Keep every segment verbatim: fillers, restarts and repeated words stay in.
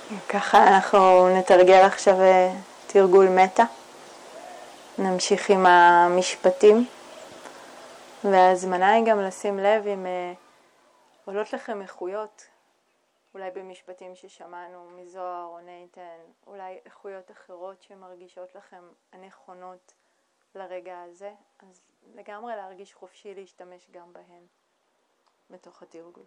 ככה אנחנו נתרגל עכשיו תרגול מטה. נמשיך עם המשפטים. וההזמנה היא גם לשים לב אם עולות לכם איכויות, אולי במשפטים ששמענו מזוהר או נייתן, אולי איכויות אחרות שמרגישות לכם הנכונות לרגע הזה, אז לגמרי להרגיש חופשי להשתמש גם בהן בתוך התרגול.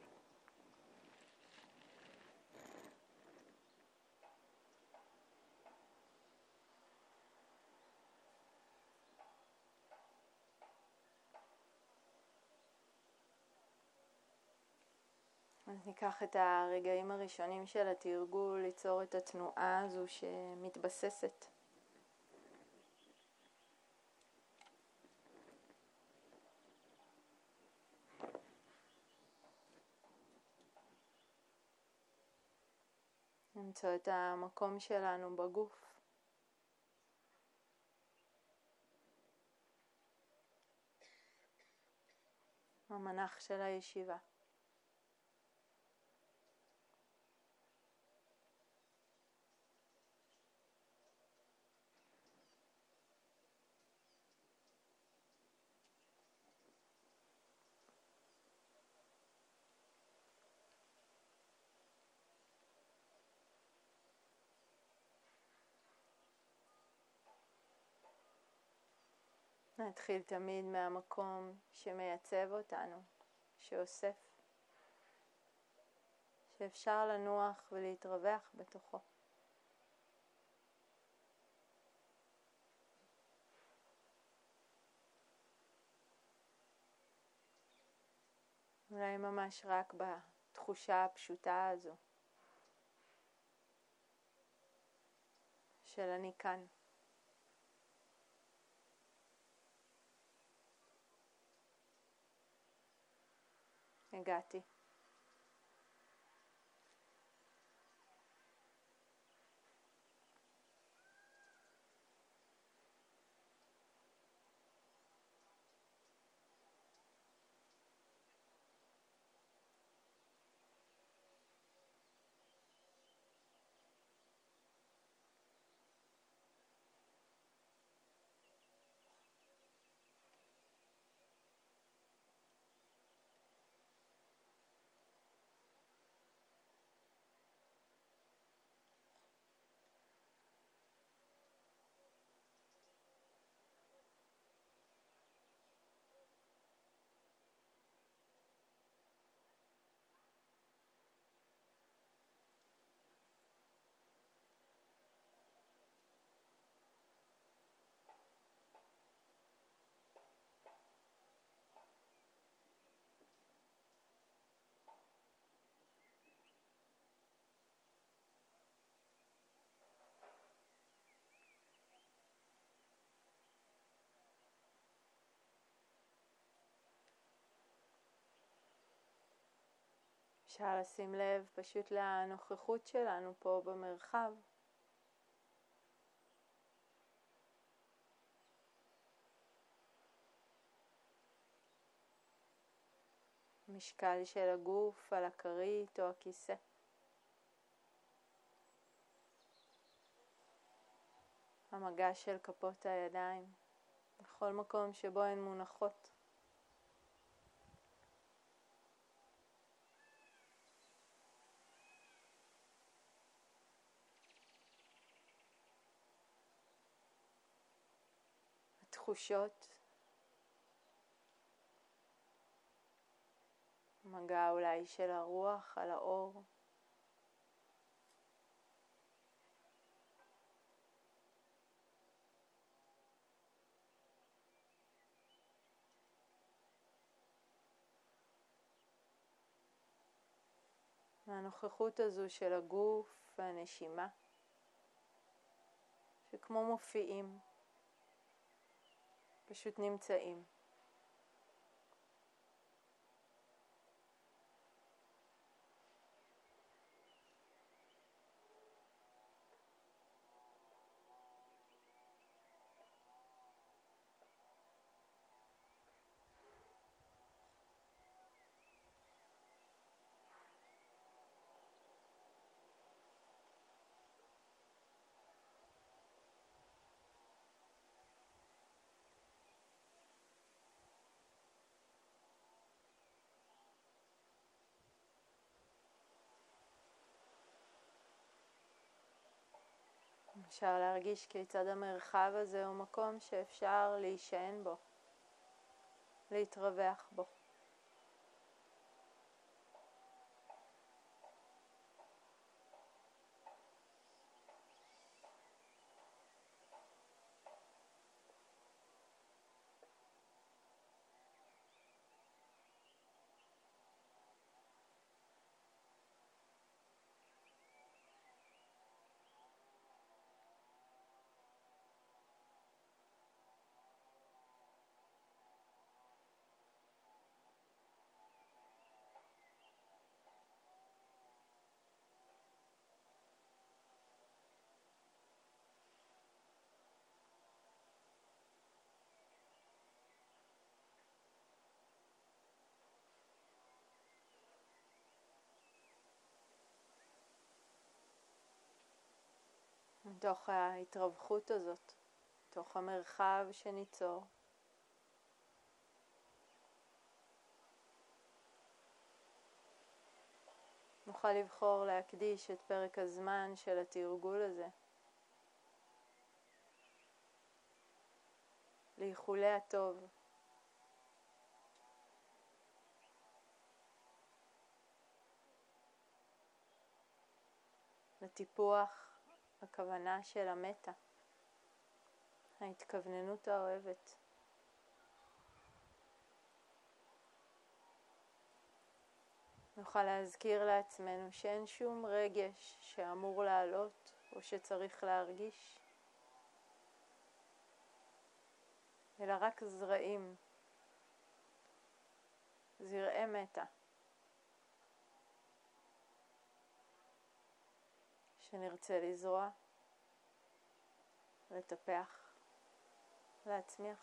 אז ניקח את הרגעים הראשונים של התרגול, ליצור את התנועה הזו שמתבססת. למצוא את המקום שלנו בגוף. המנח של הישיבה. נתחיל תמיד מהמקום שמייצב אותנו, שאוסף, שאפשר לנוח ולהתרווח בתוכו. אולי ממש רק בתחושה הפשוטה הזו של אני כאן. הגעתי. אפשר לשים לב פשוט לנוכחות שלנו פה במרחב. משקל של הגוף על הכרית או הכיסא. המגע של כפות הידיים בכל מקום שבו הן מונחות. התחושות, מגע אולי של הרוח על האור. והנוכחות הזו של הגוף והנשימה, שכמו מופיעים, פשוט נמצאים. אפשר להרגיש כיצד המרחב הזה הוא מקום שאפשר להישען בו, להתרווח בו. מתוך ההתרווחות הזאת, מתוך המרחב שניצור, נוכל לבחור להקדיש את פרק הזמן של התרגול הזה לאיחולי הטוב, לטיפוח הכוונה של המטה, ההתכווננות האוהבת. נוכל להזכיר לעצמנו שאין שום רגש שאמור לעלות או שצריך להרגיש, אלא רק זרעים, זרעי מטה, שנרצה לזרוע, לטפח, להצמיח.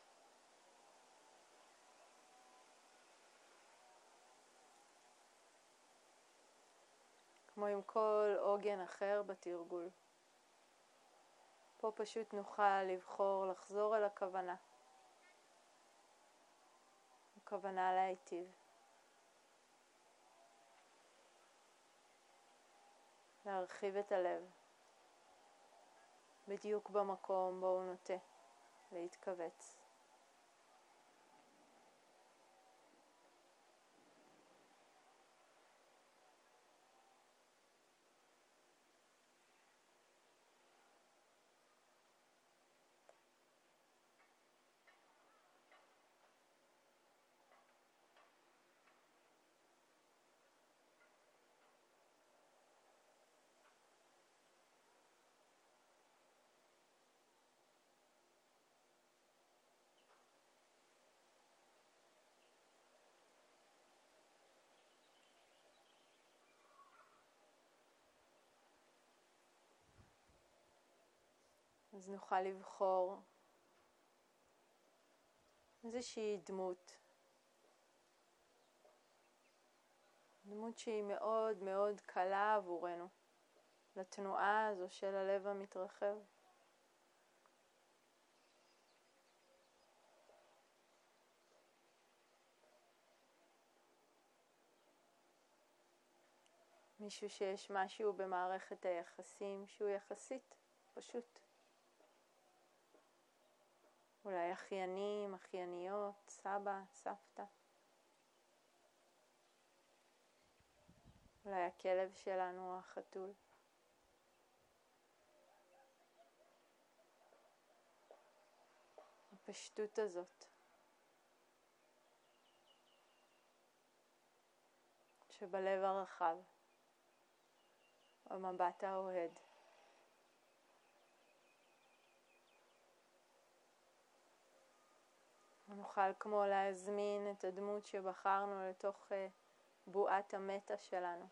כמו עם כל עוגן אחר בתרגול, פה פשוט נוכל לבחור לחזור אל הכוונה, הכוונה להיטיב, להרחיב את הלב, בדיוק במקום בו הוא נוטה להתכווץ. אז נוכל לבחור איזושהי דמות, דמות שהיא מאוד מאוד קלה עבורנו, לתנועה הזו של הלב המתרחב. מישהו שיש משהו במערכת היחסים שהוא יחסית פשוט. אולי אחיינים, אחייניות, סבא, סבתא. אולי הכלב שלנו, החתול. הפשטות הזאת, שבלב הרחב, במבט האוהד. ונוכל כמו להזמין את הדמות שבחרנו לתוך בועת המטה שלנו.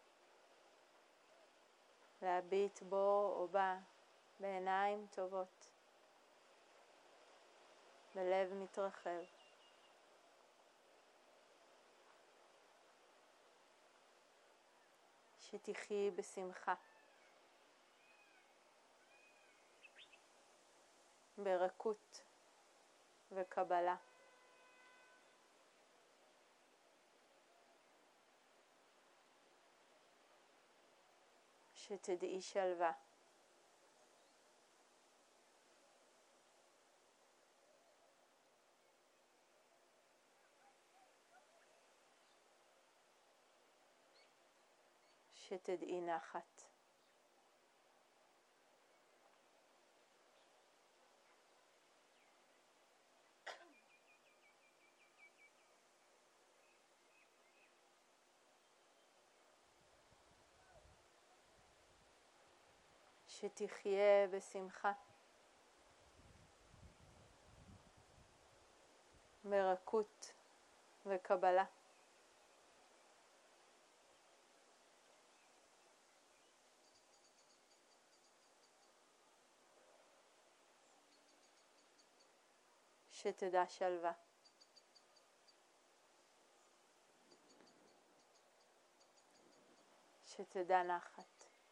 להביט בו או בה בעיניים טובות, בלב מתרחב. שתחי בשמחה, ברכות וקבלה. שתדעי שלווה. שתדעי נחת. שתחיה בשמחה, מרכות וקבלה. שתדע שלווה. שתדע נחת.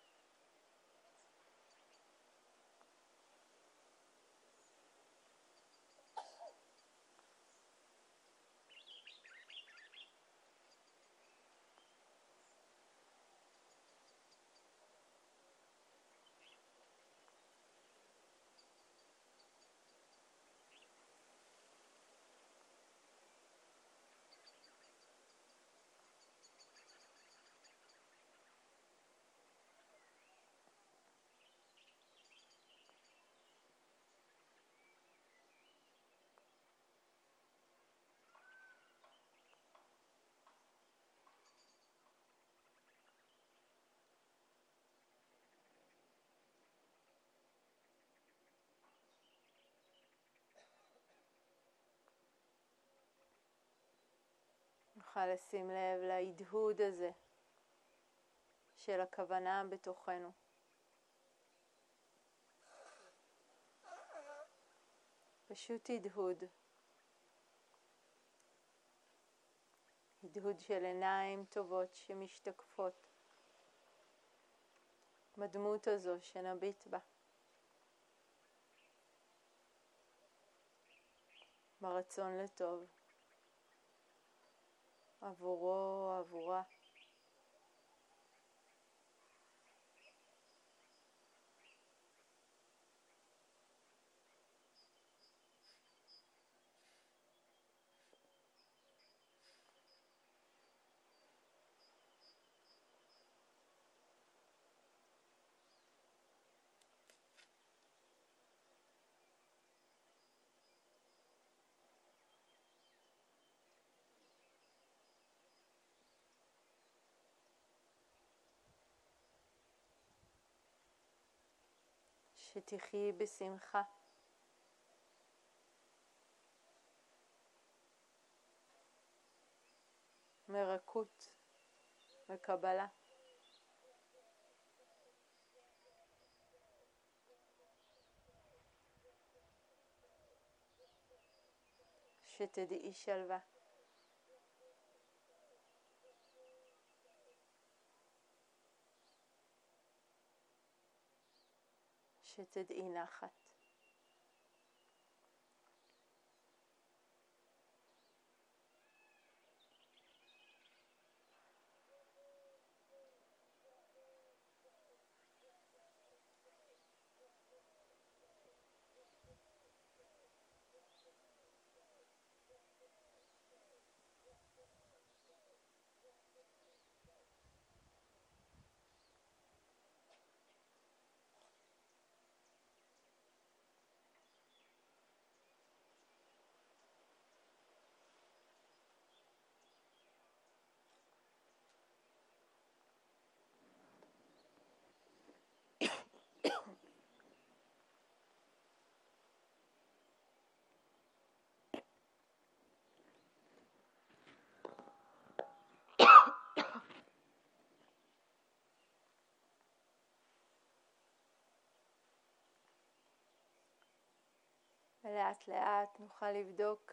נוכל לשים לב להדהוד הזה של הכוונה בתוכנו. פשוט הדהוד. הדהוד של עיניים טובות שמשתקפות בדמות הזו שנביט בה. ברצון לטוב. עבורו, עבורה. שתחי בשמחה. מרכות וקבלה. שתדעי שלווה. שתדעי נחת. ולאט לאט נוכל לבדוק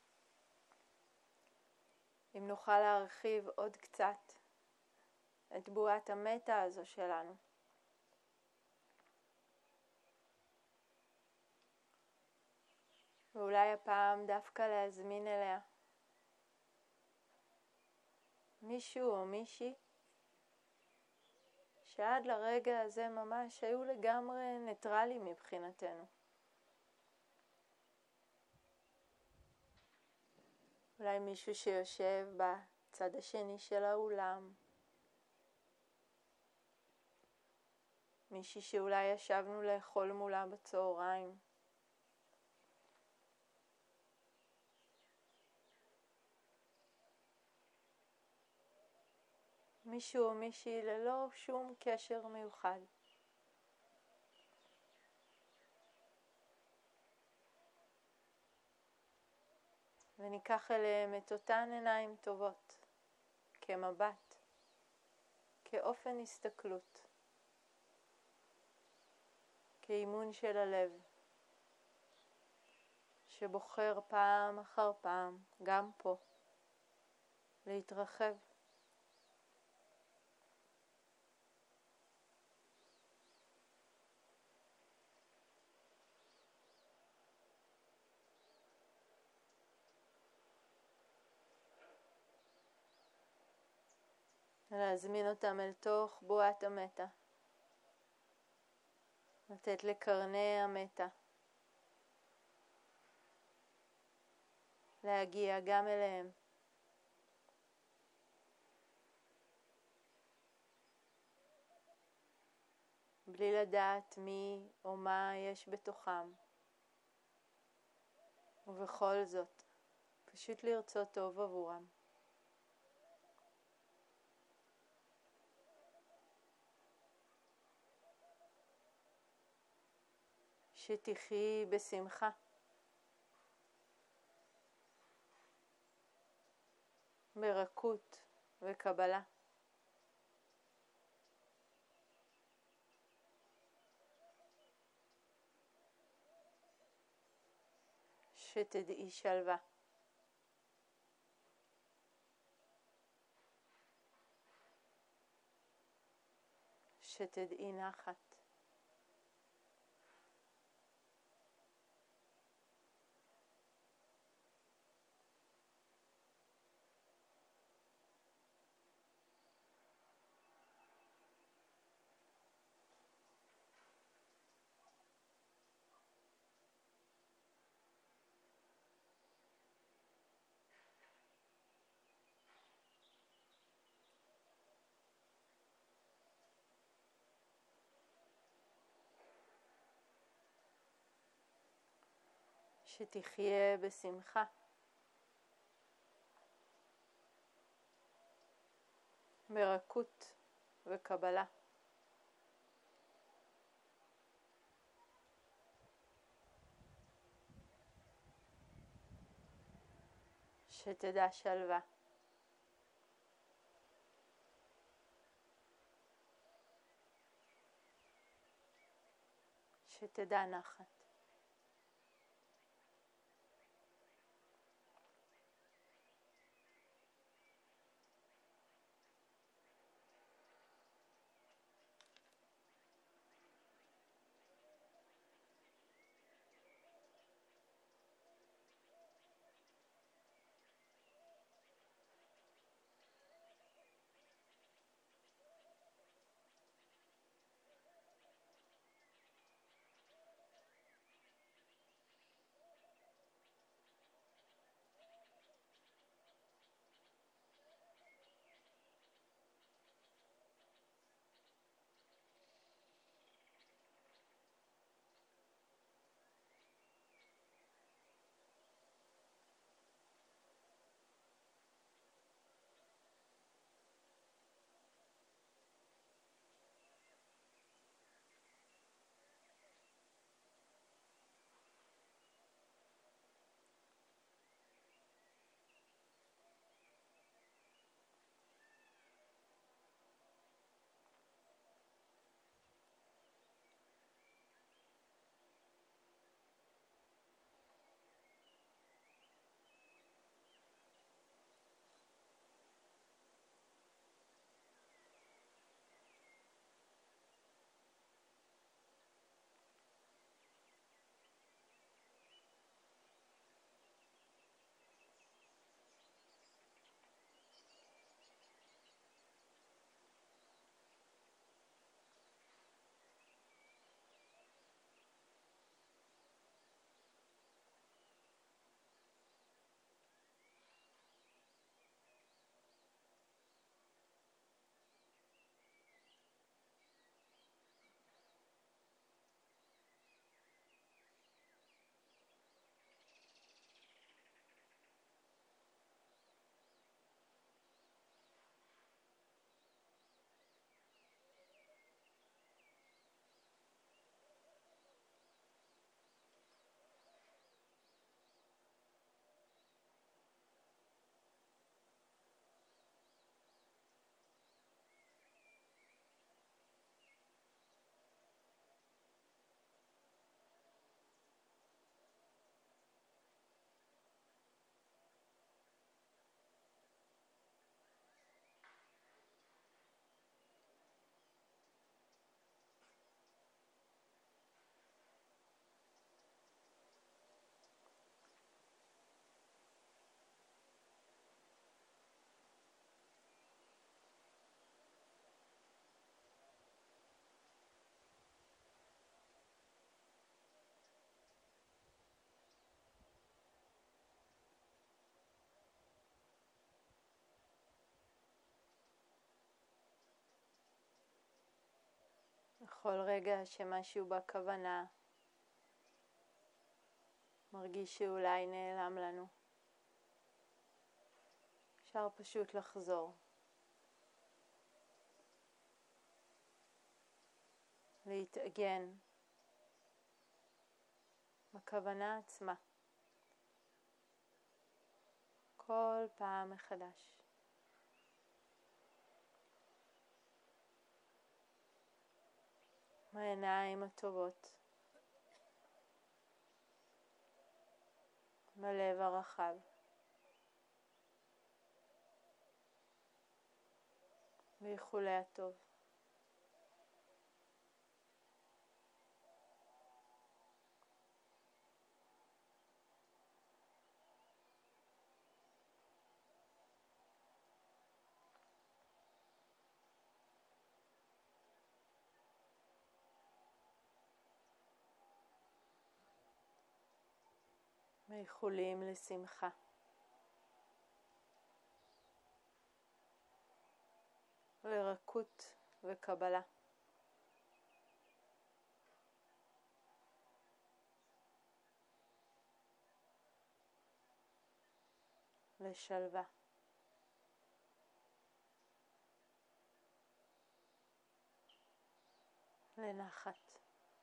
אם נוכל להרחיב עוד קצת את בועת המטה הזו שלנו. ואולי הפעם דווקא להזמין אליה מישהו או מישהי שעד לרגע הזה ממש היו לגמרי ניטרלים מבחינתנו. אולי מישהו שיושב בצד השני של האולם, מישהי שאולי ישבנו לאכול מולה בצהריים, מישהו או מישהי ללא שום קשר מיוחד. וניקח אליהם את אותן עיניים טובות, כמבט, כאופן הסתכלות, כאימון של הלב, שבוחר פעם אחר פעם, גם פה, להתרחב. להזמין אותם אל תוך בועת המתה. לתת לקרני המתה להגיע גם אליהם. בלי לדעת מי או מה יש בתוכם. ובכל זאת, פשוט לרצות טוב עבורם. שתחי בשמחה. ברכות וקבלה. שתדעי שלווה. שתדעי נחת. שתחיה בשמחה. ברכות וקבלה. שתדע שלווה. שתדע נחת. בכל רגע שמשהו בכוונה מרגיש שאולי נעלם לנו, אפשר פשוט לחזור. להתעגן בכוונה עצמה. כל פעם מחדש. מהעיניים הטובות. בלב הרחב. באיחולי הטוב. מאיחולים לשמחה. לרכות וקבלה. לשלווה. לנחת.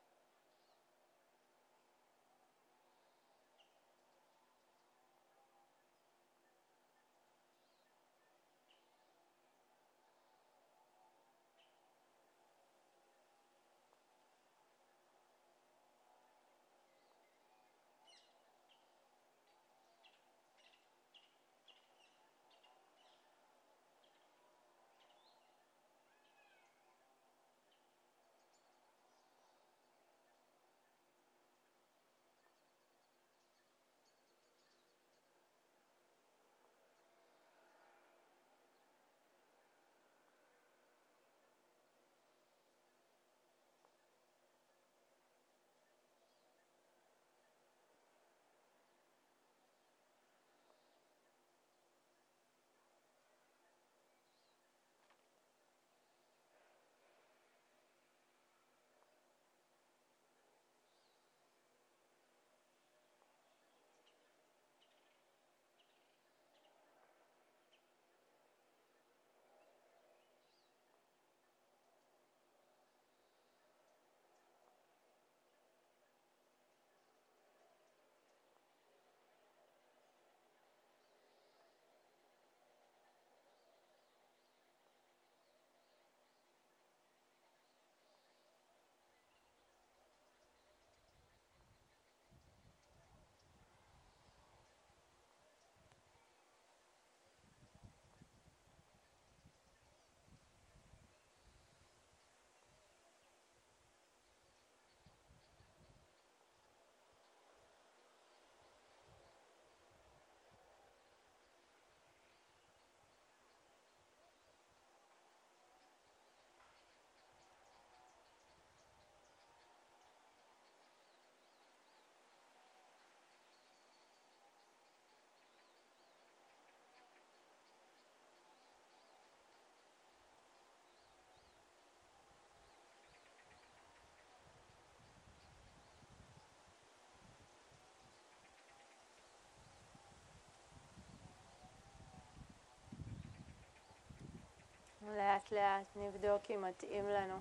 לאט לאט נבדוק אם מתאים לנו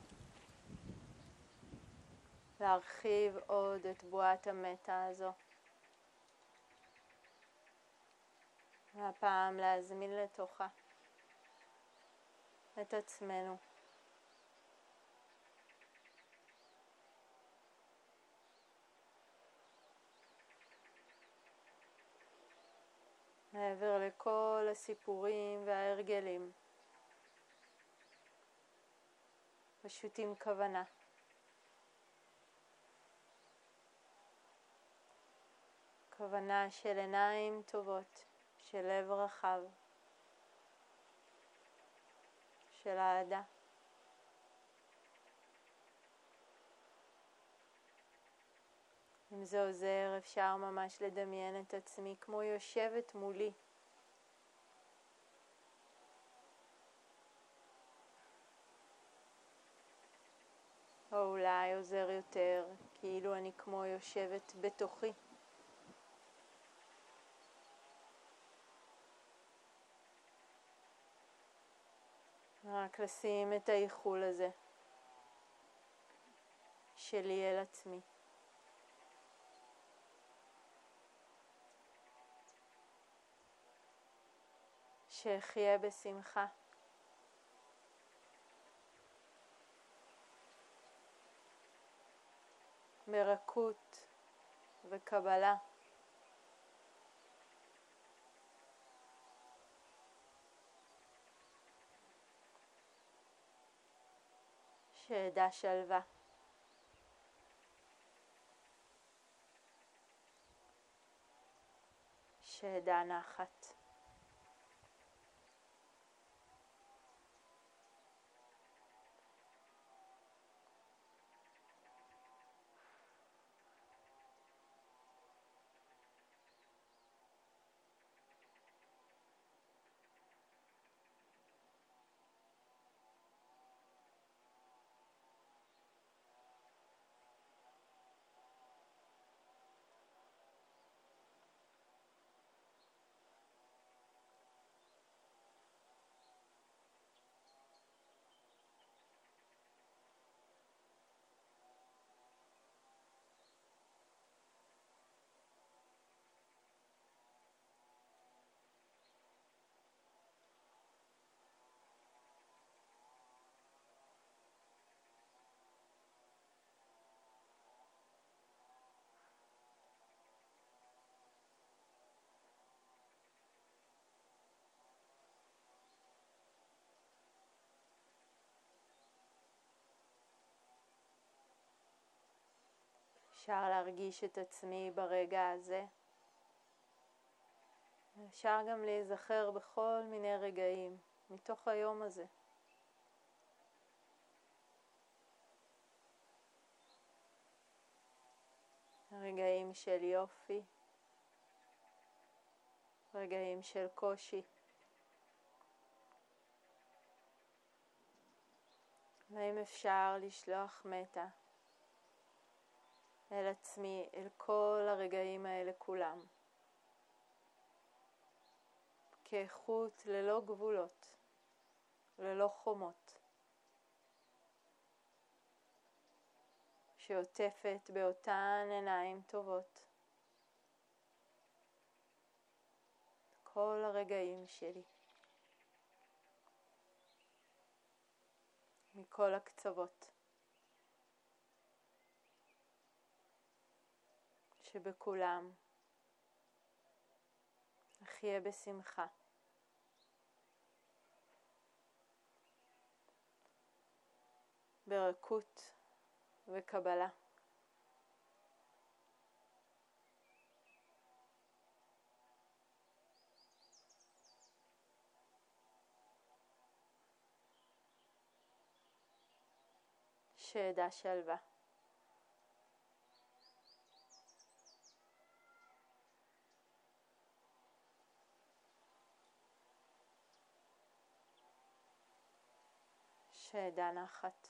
להרחיב עוד את בועת המטה הזו. והפעם להזמין לתוכה את עצמנו. מעבר לכל הסיפורים וההרגלים. פשוט עם כוונה. כוונה של עיניים טובות, של לב רחב, של אהדה. אם זה עוזר, אפשר ממש לדמיין את עצמי כמו יושבת מולי. או ואולי עוזר יותר, כאילו אני כמו יושבת בתוכי. רק לשים את האיחול הזה שלי אל עצמי. שאחיה בשמחה. ברכות וקבלה. שאדע שלווה. שאדע נחת. אפשר להרגיש את עצמי ברגע הזה. אפשר גם להיזכר בכל מיני רגעים מתוך היום הזה. רגעים של יופי, רגעים של קושי. והאם אפשר לשלוח מטה אל עצמי, אל כל הרגעים האלה כולם, כאיכות ללא גבולות, ללא חומות, שעוטפת באותן עיניים טובות כל הרגעים שלי, מכל הקצוות, שבכולם אחיה בשמחה. ברכות וקבלה. שאדע שלווה. שאדע נחת.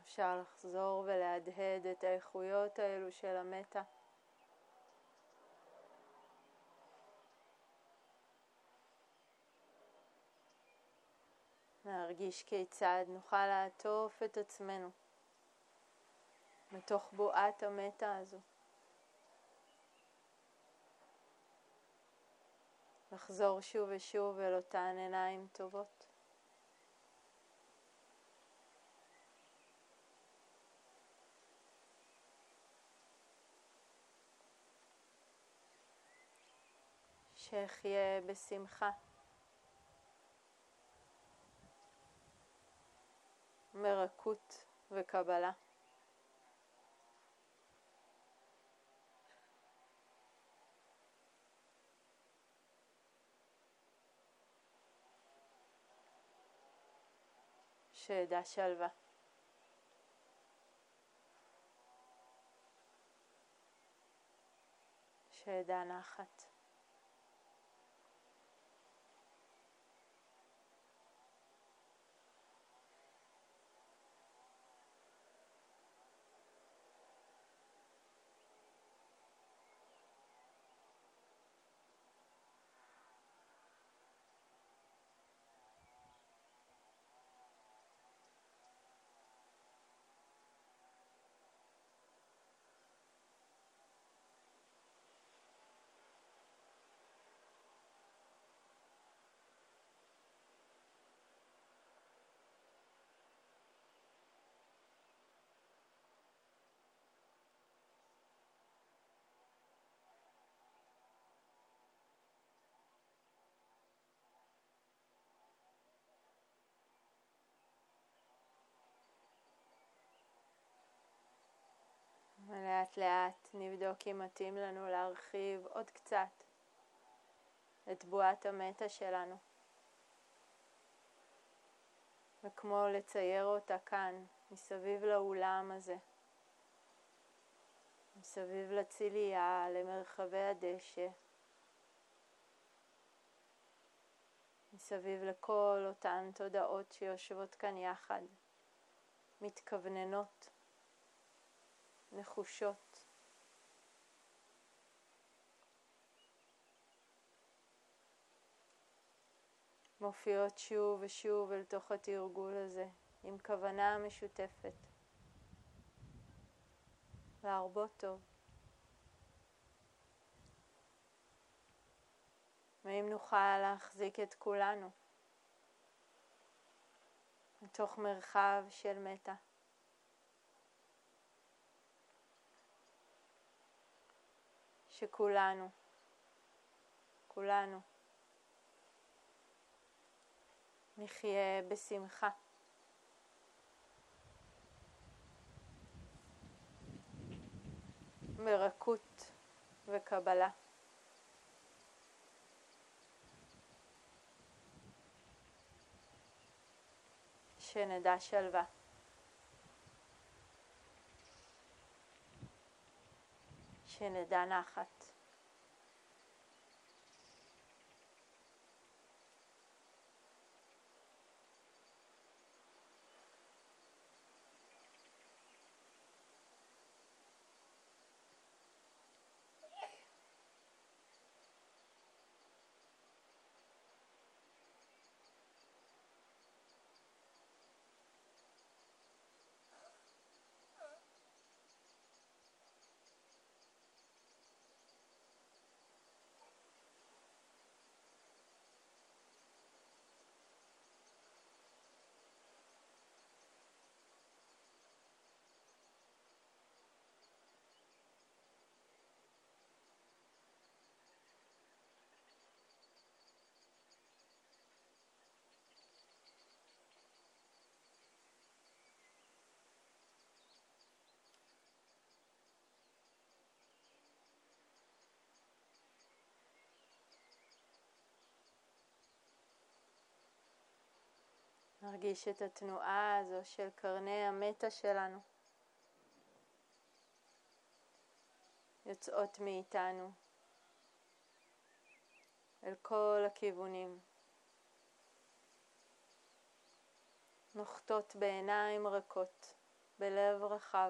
אפשר לחזור ולהדהד את האיכויות האלו של המטה. להרגיש כיצד נוכל לעטוף את עצמנו מתוך בועת המטה הזו. לחזור שוב ושוב אל אותן עיניים טובות. שאחיה בשמחה, מרקות וקבלה. שידע שלווה. שידע נחת. ולאט לאט נבדוק אם מתאים לנו להרחיב עוד קצת את בועת המטה שלנו. וכמו לצייר אותה כאן, מסביב לאולם הזה. מסביב לציליה, למרחבי הדשא. מסביב לכל אותן תודעות שיושבות כאן יחד. מתכווננות. נחושות. מופיעות שוב ושוב אל תוך התרגול הזה, עם כוונה משותפת. להרבות טוב. ואם נוכל להחזיק את כולנו, מתוך מרחב של מטה. שכולנו, כולנו, נחיה בשמחה. מרקות וקבלה. שנדע שלווה. שנדע נחת. נרגיש את התנועה הזו של קרני המטה שלנו. יוצאות מאיתנו אל כל הכיוונים. נוחתות בעיניים רכות. בלב רחב,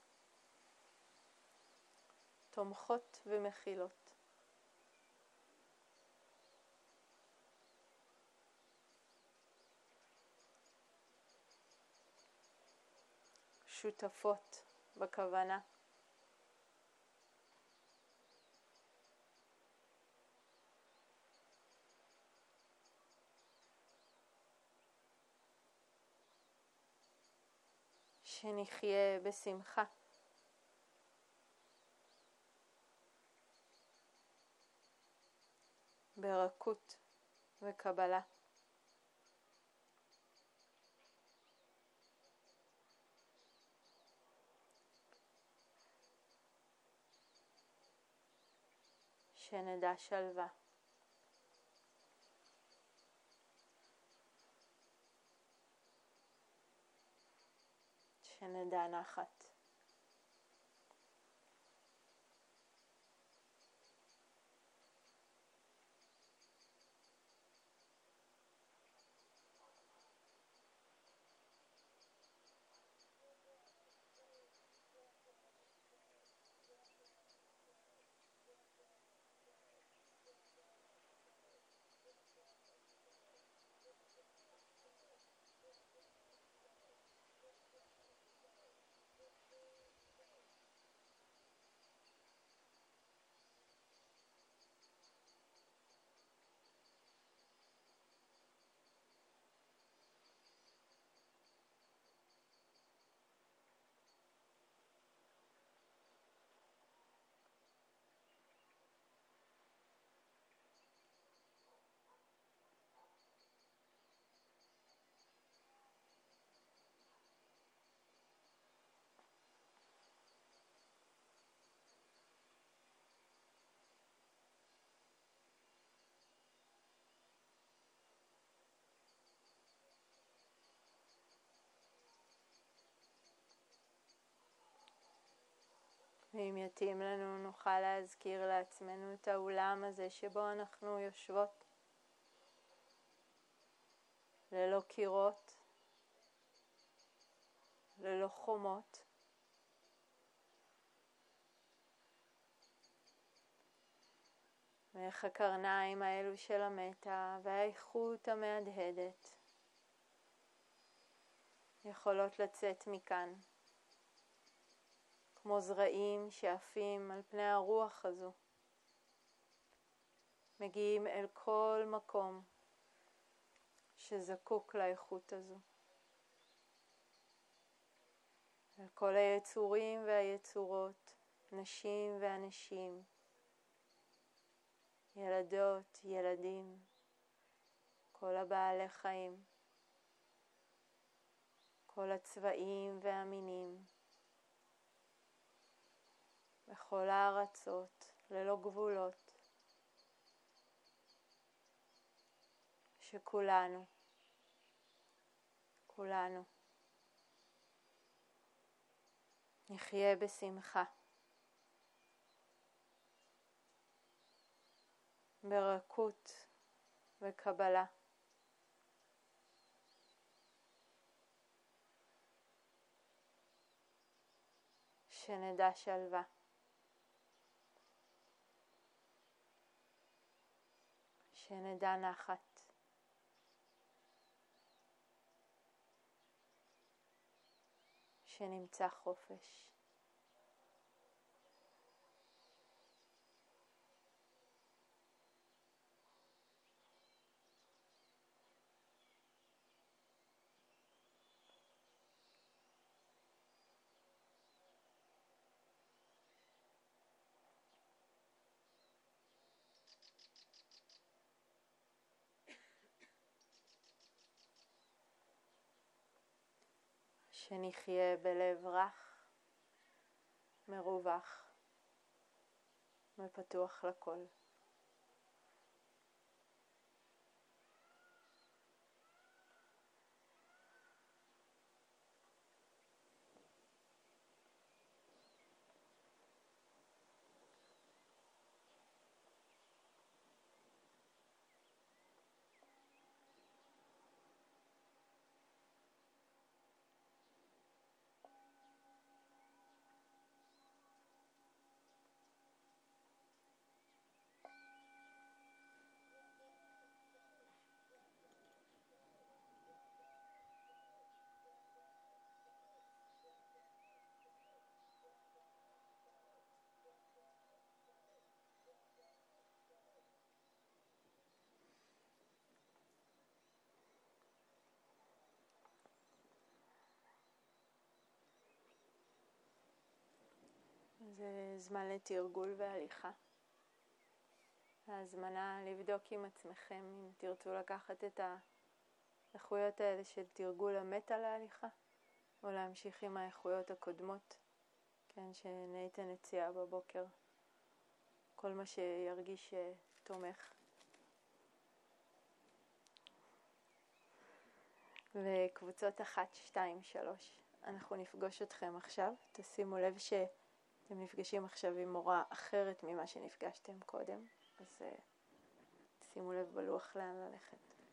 תומכות ומכילות. שותפות בכוונה. שנחיה בשמחה. ברכות וקבלה. שנדע שלווה. שנדע נחת. ואם יתאים לנו נוכל להזכיר לעצמנו את האולם הזה שבו אנחנו יושבות, ללא קירות, ללא חומות, ואיך הקרניים האלו של המטה והאיכות המהדהדת יכולות לצאת מכאן כמו זרעים שעפים על פני הרוח הזו, מגיעים אל כל מקום שזקוק לאיכות הזו, אל כל היצורים והיצורות, נשים ואנשים, ילדות, ילדים, כל הבעלי חיים, כל הצבעים והמינים, בכל הארצות, ללא גבולות, שכולנו, כולנו, נחיה בשמחה, ברכות וקבלה. שנדע שלווה. שנדע נחת. שנמצא חופש. שנחיה בלב רך, מרווח ופתוח לכל. זה זמן לתרגול והליכה. ההזמנה לבדוק עם עצמכם אם תרצו לקחת את האיכויות האלה של תרגול המטה להליכה, או להמשיך עם האיכויות הקודמות, כן, שנייתן הציעה בבוקר. כל מה שירגיש תומך. וקבוצות אחת, שתיים, שלוש. אנחנו נפגוש אתכם עכשיו. תשימו לב שאתם נפגשים עכשיו עם מורה אחרת ממה שנפגשתם קודם. אז שימו לב בלוח לאן ללכת.